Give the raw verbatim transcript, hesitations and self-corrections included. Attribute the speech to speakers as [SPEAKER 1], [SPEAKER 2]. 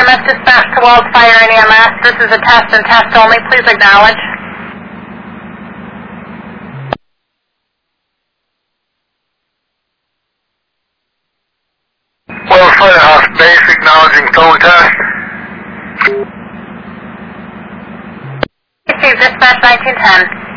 [SPEAKER 1] S dispatch to Wells Fire and E M S. This is a test and test only. Please acknowledge.
[SPEAKER 2] Wells Firehouse Base acknowledging phone test.
[SPEAKER 1] Receive dispatch nineteen ten.